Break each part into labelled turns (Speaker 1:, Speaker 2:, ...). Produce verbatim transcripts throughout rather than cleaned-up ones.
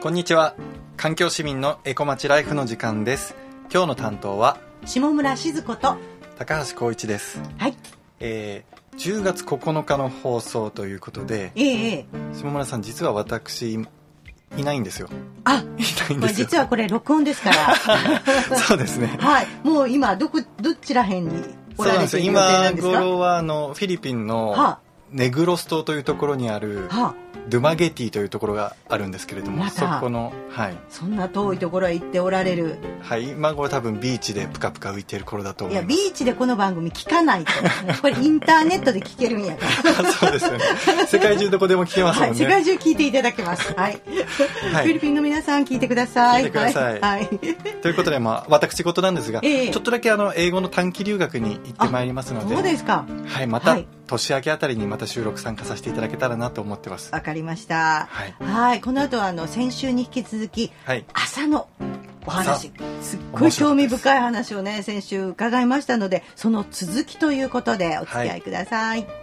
Speaker 1: こんにちは。環境市民のエコまちライフの時間です。今日の担当は
Speaker 2: 下村静子と
Speaker 1: 高橋光一です。
Speaker 2: はい、
Speaker 1: えー、じゅうがつここのかの放送ということで、
Speaker 2: ええ、
Speaker 1: 下村さん実は私いないんですよ。
Speaker 2: あ、
Speaker 1: いないんですよ。
Speaker 2: 実はこれ録音ですから
Speaker 1: そうですね。
Speaker 2: はい、もう今どこどちら辺におられている予定なんですか？
Speaker 1: 今頃はあのフィリピンのネグロス島というところにある、はあ、ドゥマゲティというところがあるんですけれども、ま、そこの、はい、
Speaker 2: そんな遠いところへ行っておられる。
Speaker 1: はい、今頃多分ビーチでプカプカ浮いてる頃だと思います。
Speaker 2: いや、ビーチでこの番組聞かないとこれインターネットで聞けるんやから
Speaker 1: そうですよね。世界中どこでも聞けますもんね、
Speaker 2: はい、世界中聞いていただけます、はいはい、フィリピンの皆さん聞いてください。
Speaker 1: 聞いてください、はい、ということで、まあ、私事なんですが、えー、ちょっとだけあの英語の短期留学に行ってまいりますので、
Speaker 2: そうですか、
Speaker 1: はい、また、はい、年明けあたりにまた収録参加させていただけたらなと思ってます。
Speaker 2: わかりました、はい、はい、この後はあの先週に引き続き、はい、朝のお話、すっごい興味深い話をね先週伺いましたので、その続きということでお付き合いください、はい。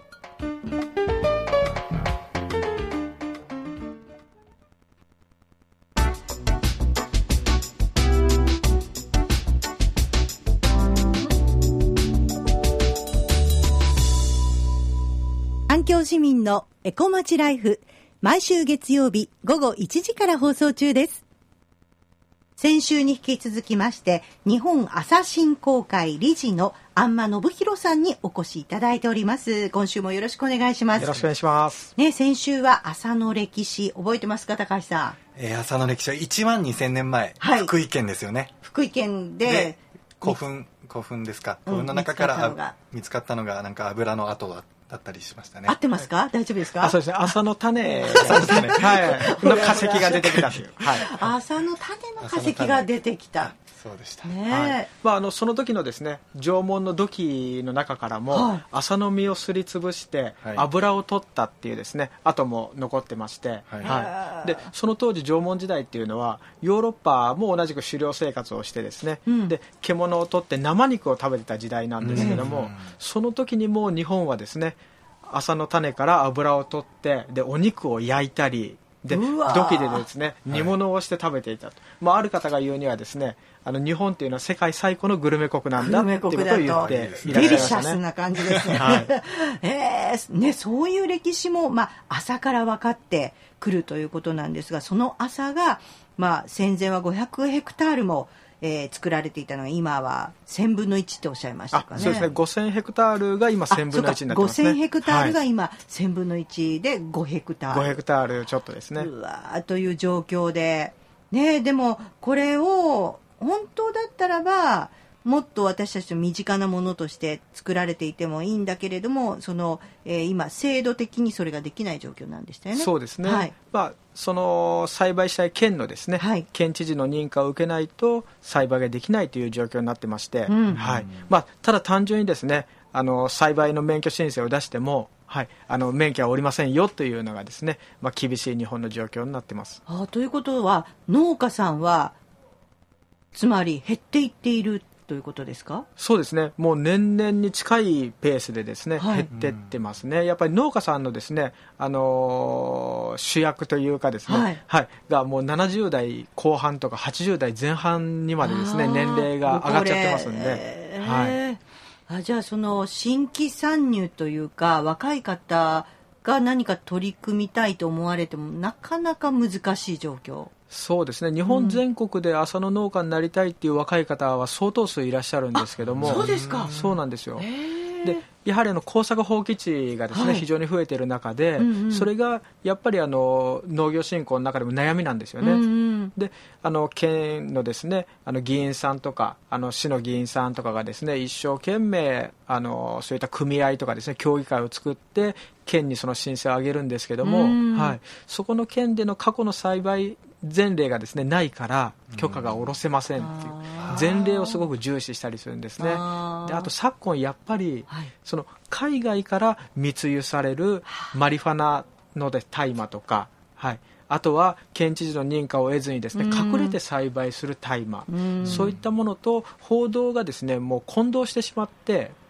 Speaker 2: 環境市民のエコまちライフ、毎週月曜日午後いちじから放送中です。先週に引き続きまして、日本朝振興会理事の安間信弘さんにお越しいただいております。今週もよろしくお願いします。
Speaker 3: よろしくお願いします。
Speaker 2: ね、先週は朝の歴史覚えてますか、高橋さん？
Speaker 1: えー、朝の歴史はいちまんにせんねんまえ、はい、福井県ですよね。
Speaker 2: 福井県で、
Speaker 1: で古墳古墳ですか、古墳の中から、うん、見つかったのがなんか油の跡だだったりしましたね。
Speaker 2: 合ってますか、はい、大丈夫ですか？
Speaker 3: あ、そうですね、朝の種朝の種、はい、の化石が出てきたという、はい、
Speaker 2: 朝の種の化石が出てきた。
Speaker 1: そうでした、
Speaker 2: ね、
Speaker 3: はい、まあ、あのその時のですね縄文の土器の中からも、はい、麻の実をすりつぶして油を取ったっていうですね跡も残ってまして、はいはい、でその当時縄文時代っていうのはヨーロッパも同じく狩猟生活をしてですね、うん、で獣を取って生肉を食べてた時代なんですけども、うん、その時にもう日本はですね麻の種から油を取ってでお肉を焼いたりで土器でですね煮物をして食べていたと、はい、まあ、ある方が言うにはですねあの日本っていうのは世界最古のグルメ国なんだっていうことを言っていらっしゃいましたね。
Speaker 2: デリシャスな感じですね、はいえーね、そういう歴史も、まあ、朝から分かってくるということなんですが、その朝が、まあ、戦前はごひゃくヘクタールもえー、作られていたのが今はせんぶんのいちっておっしゃいましたかね。
Speaker 3: あ、そうですね、ごせんヘクタールが今せんぶんのいちになってますね。
Speaker 2: ごせんヘクタールが今せんぶんのいちでごヘクタール、
Speaker 3: ごヘクタールちょっとですね。
Speaker 2: うわーという状況で、ね、でもこれを本当だったらばもっと私たちの身近なものとして作られていてもいいんだけれども、その、えー、今制度的にそれができない状況なんでしたよね。
Speaker 3: そうですね、
Speaker 2: はい、
Speaker 3: まあ、その栽培したい県のですね、はい、県知事の認可を受けないと栽培ができないという状況になってまして、うんはい、まあ、ただ単純にですねあの栽培の免許申請を出しても、はい、あの免許はおりませんよというのがですね、まあ、厳しい日本の状況になってます。
Speaker 2: あ、ということは農家さんはつまり減っていっているということですか？
Speaker 3: そうですね、もう年々に近いペースでですね、はい、減ってってますね。やっぱり農家さんのですね、あのー、主役というかですね、はいはい、がもうななじゅうだいこう半とかはちじゅうだいぜん半にまでですね年齢が上がっちゃってますんで、はい、
Speaker 2: あ、じゃあその新規参入というか若い方が何か取り組みたいと思われてもなかなか難しい状況。
Speaker 3: そうですね、日本全国で麻の農家になりたいっていう若い方は相当数いらっしゃるんですけども。
Speaker 2: そうですか。
Speaker 3: そうなんですよ。でやはりあの耕作放棄地がですね、はい、非常に増えている中で、うんうん、それがやっぱりあの農業振興の中でも悩みなんですよね、うんうん、であの県のですねあの議員さんとかあの市の議員さんとかがですね一生懸命あのそういった組合とかですね協議会を作って県にその申請を上げるんですけども、うん、はい、そこの県での過去の栽培前例がですねないから許可が下ろせませんっていう、うん、前例をすごく重視したりするんですね。あ, であと昨今やっぱり、はい、その海外から密輸されるマリファナので大麻とか、はい、あとは県知事の認可を得ずにですね、うん、隠れて栽培する大麻、うん、そういったものと報道がですねもう混同してしまって、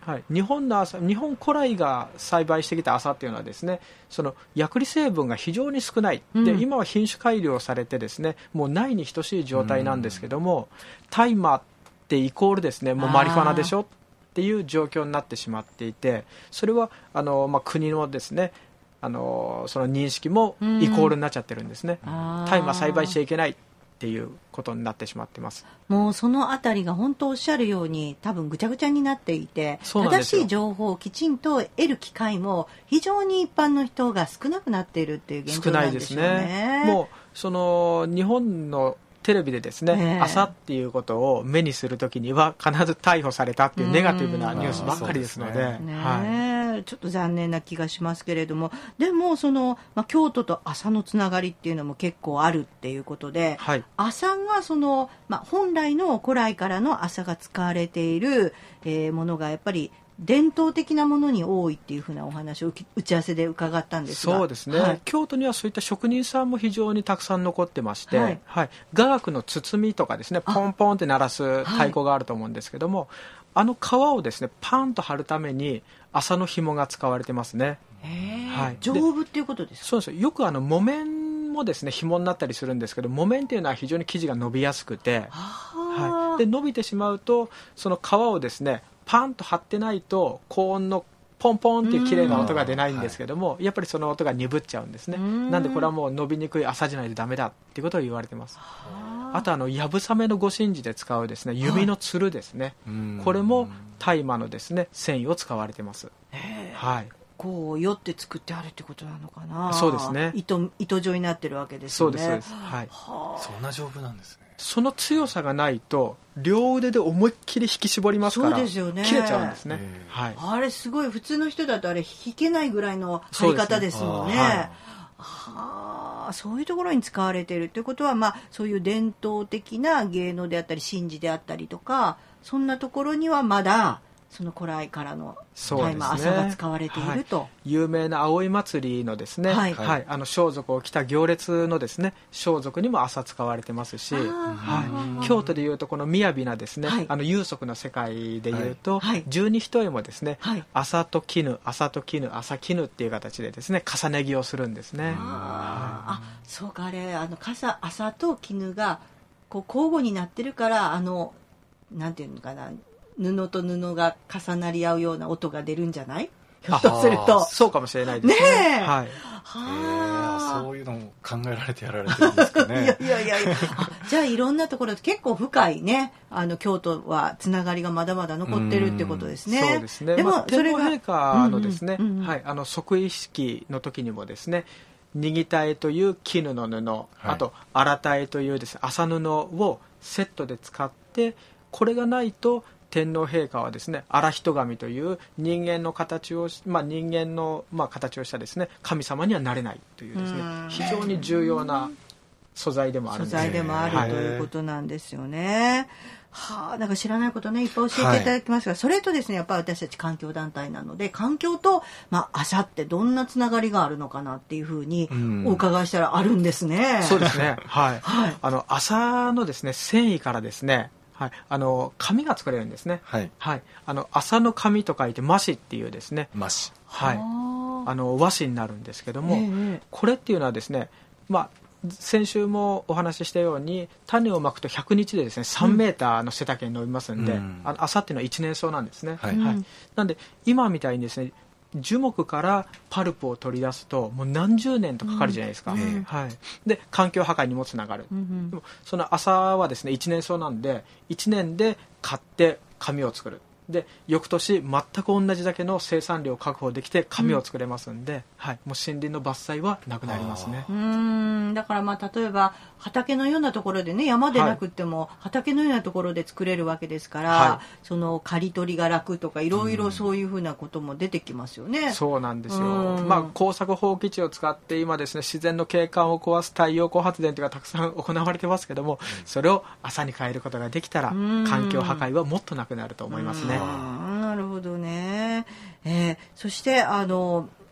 Speaker 3: はい、日本の麻、日本古来が栽培してきた麻っていうのはですね、その薬理成分が非常に少ない、うん、で今は品種改良されてですね、もうないに等しい状態なんですけども、大麻ってイコールですね、もうマリファナでしょっていう状況になってしまっていて、それはあの、まあ、国のですね、あのその認識もイコールになっちゃってるんですね、うん、大麻栽培しちゃいけないっていうことになってしまってます。
Speaker 2: もうそのあたりが本当おっしゃるように多分ぐちゃぐちゃになっていて、正しい情報をきちんと得る機会も非常に一般の人が少なくなっているっていう現状なんでしょうね。少ないですね。
Speaker 3: もうその日本のテレビでですね、朝っていうことを目にするときには必ず逮捕されたっていうネガティブなニュースばっかりですので、
Speaker 2: うんねはい、ちょっと残念な気がしますけれども、でもその、まあ、京都と麻のつながりっていうのも結構あるっていうことで、はい、麻がその、まあ、本来の古来からの麻が使われている、えー、ものがやっぱり伝統的なものに多いっていうふうなお話を打ち合わせで伺ったんですが、
Speaker 3: そうですね、はい、京都にはそういった職人さんも非常にたくさん残ってまして、はいはい、雅楽の包みとかですね、ポンポンって鳴らす太鼓があると思うんですけども、はい、あの皮をですねパンと張るために麻の紐が使われてますね。
Speaker 2: へ、はい、丈夫っていうことですか？
Speaker 3: そうです。よくあの木綿もですね紐になったりするんですけど、木綿っていうのは非常に生地が伸びやすくて、はい、で伸びてしまうとその皮をですねパンと張ってないと高音のポンポンっていう綺麗な音が出ないんですけども、はい、やっぱりその音が鈍っちゃうんですね。なんでこれはもう伸びにくい麻じゃないとダメだっていうことを言われてます。あとあのやぶさめのご神事で使うですね弓のつるですね、はい、これも大麻のですね繊維を使われてます。はい、
Speaker 2: こうよって作ってあるってことなのかな。
Speaker 3: そうですね。
Speaker 2: 糸、糸状になってるわけですよね。
Speaker 3: そうですそうです、はい、
Speaker 1: はそんな丈夫なんですね。
Speaker 3: その強さがないと両腕で思いっきり引き絞りますから、
Speaker 2: そうですよね、
Speaker 3: 切れちゃうんですね、はい、
Speaker 2: あれすごい普通の人だとあれ引けないぐらいの張り方ですもんね。そうですね、はい、はあ、そういうところに使われているということは、まあ、そういう伝統的な芸能であったり神事であったりとか、そんなところにはまだその古来からの大麻、麻が使われていると、はい、
Speaker 3: 有名な葵祭のですね、はいはい、あの装束を着た行列のですね装束にも麻使われてますし、はい、京都でいうとこの雅なですね、はい、あの有足の世界でいうと、はい、十二単もですね、はい、麻と絹、麻と絹、麻絹っていう形でですね重ね着をするんですね。
Speaker 2: あ、あ、そうか、あれあの麻、麻と絹がこう交互になってるから、あのなんていうのかな、布と布が重なり合うような音が出るんじゃない？ひょっとすると
Speaker 3: そうかもしれないですね。
Speaker 2: ねえ、
Speaker 3: はい、
Speaker 1: はそういうのも考えられてやられてるんですかね。
Speaker 2: いやいやいやじゃあいろんなところで結構深いね、あの京都はつながりがまだまだ残ってるってことですね。
Speaker 3: そうですね。でも、まあ、天皇陛下のですね、うんうん、はい、あの即位式の時にもですね、にぎたえという絹の布、はい、あと荒たえというですね麻布をセットで使って、これがないと天皇陛下はですね荒人神という人間の形を、まあ、人間の、まあ、形をしたですね神様にはなれないというですね非常に重要な素材でもあるんです、
Speaker 2: 素材でもある、はい、ということなんですよね。はあ、なんか知らないことねいっぱい教えていただきますが、はい、それとですねやっぱり私たち環境団体なので、環境と、まあ、麻ってどんなつながりがあるのかなっていうふうにお伺いしたらあるんですね。
Speaker 3: そうですね、はい、はい、あの麻のですね繊維からですね、はい、あの紙が作れるんですね。はいはい、あの麻の紙と書いて麻紙っていうですね、
Speaker 1: 麻紙、
Speaker 3: はい、あの和紙になるんですけども、えー、これっていうのはですね、まあ、先週もお話ししたように種をまくとひゃくにちでですねさんメーターの背丈に伸びますんで、うん、あの麻っていうのはいちねん草なんですね。はいはい、なんで今みたいにですね樹木からパルプを取り出すともう何十年とかかるじゃないですか。うん、はい、で環境破壊にもつながる。うん、でもその麻はですねいちねん草なんでいちねんで買って紙を作る。で翌年全く同じだけの生産量を確保できて紙を作れますんで、うん、はい、もう森林の伐採はなくなりますね。
Speaker 2: うーん、だからまあ例えば畑のようなところでね、山でなくっても畑のようなところで作れるわけですから、はい、その刈り取りが楽とかいろいろそういうふうなことも出てきますよね。
Speaker 3: うん、そうなんですよ。まあ、耕作放棄地を使って今ですね自然の景観を壊す太陽光発電というのがたくさん行われてますけども、それを麻に変えることができたら環境破壊はもっとなくなると思いますね。
Speaker 2: なるほどね。えー、そしてあの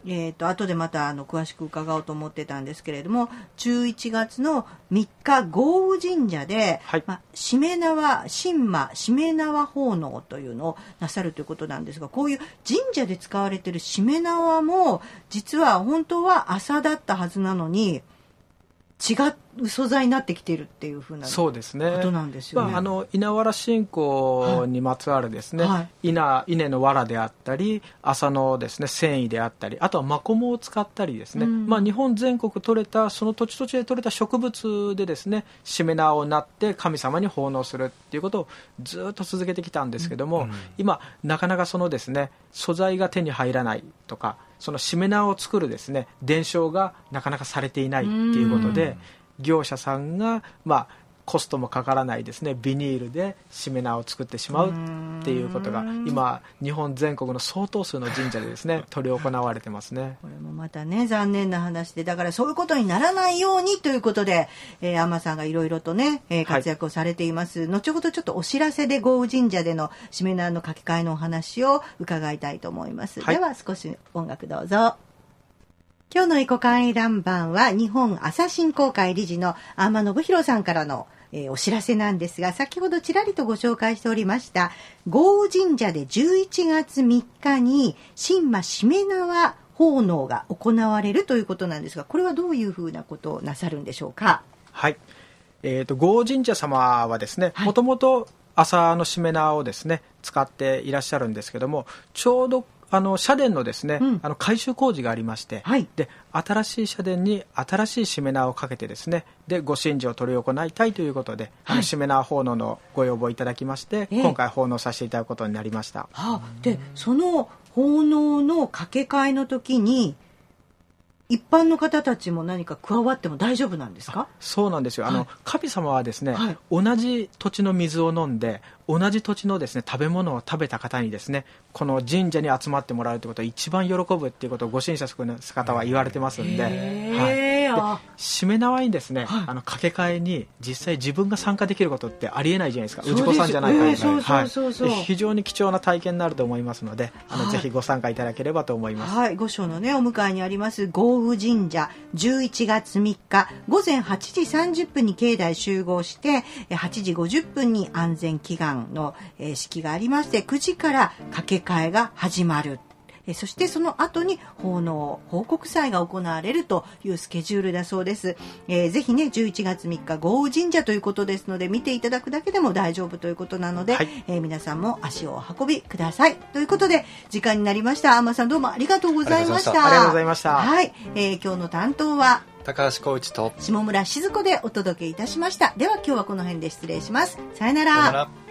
Speaker 2: えー、と後でまたあの詳しく伺おうと思ってたんですけれども、じゅういちがつのみっか、豪雨神社で、はい、まあ、しめ縄神魔しめ縄奉納というのをなさるということなんですが、こういう神社で使われているしめ縄も実は本当は麻だったはずなのに違う素材になってきているっていうふうなことなんですよね。
Speaker 3: まあ、あの稲わら信仰にまつわるですね、はい、稲, 稲の藁であったり麻のですね繊維であったり、あとはマコモを使ったりですね、うん、まあ、日本全国取れたその土地土地で取れた植物でですねしめ縄をなって神様に奉納するっていうことをずっと続けてきたんですけども、うん、今なかなかそのですね素材が手に入らないとか、そのしめ縄を作るですね伝承がなかなかされていないっていうことで、業者さんが、まあ、コストもかからないですねビニールでしめ縄を作ってしまうっていうことが今日本全国の相当数の神社でですね執り行われてますね。
Speaker 2: これもまたね残念な話で、だからそういうことにならないようにということで、えー、海女さんがいろいろとね、えー、活躍をされています、はい、後ほどちょっとお知らせで豪雨神社でのしめ縄の書き換えのお話を伺いたいと思います、はい、では少し音楽どうぞ。今日のエコ回覧板は日本朝振興会理事の安間信弘さんからの、えー、お知らせなんですが、先ほどちらりとご紹介しておりました豪雨神社でじゅういちがつみっかに神魔しめ縄奉納が行われるということなんですが、これはどういうふうなことをなさるんでしょうか。
Speaker 3: はい、えーと、豪雨神社様はですね、もともと麻のしめ縄をですね使っていらっしゃるんですけども、ちょうどあの社殿のですね、うん、あの改修工事がありまして、はい、で新しい社殿に新しいしめ縄をかけてですね、でご神事を執り行いたいということで、はい、あのしめ縄奉納のご要望いただきまして、えー、今回奉納させていただくことになりました。
Speaker 2: はあ、でその奉納の掛け替えの時に一般の方たちも何か加わっても大丈夫なんですか。
Speaker 3: そうなんですよ。あの、はい、神様はですね、はい、同じ土地の水を飲んで同じ土地のですね食べ物を食べた方にですねこの神社に集まってもらうということを一番喜ぶっていうことをご神社の方は言われてますんで、はい、でしめ縄にですね、はい、あの掛け替えに実際自分が参加できることってありえないじゃないですか。氏子さんじゃないから非常に貴重な体験になると思いますので、あの、はい、ぜひご参加いただければと思います。
Speaker 2: はい、御所のねお迎えにあります豪雨神社、じゅういちがつみっかごぜんはちじさんじゅっぷんに境内集合してはちじごじゅっぷんに安全祈願の式がありまして、くじから掛け替えが始まる。そしてその後に奉納報告祭が行われるというスケジュールだそうです。えー、ぜひねじゅういちがつみっか豪雨神社ということですので見ていただくだけでも大丈夫ということなので、はい、えー、皆さんも足をお運びくださいということで時間になりました。安間さんどうもありがとうございました。
Speaker 3: ありがとうございました。
Speaker 2: はい、えー、今日の担当は
Speaker 1: 高橋光一と
Speaker 2: 下村静子でお届けいたしました。では今日はこの辺で失礼します。さよなら。さよなら。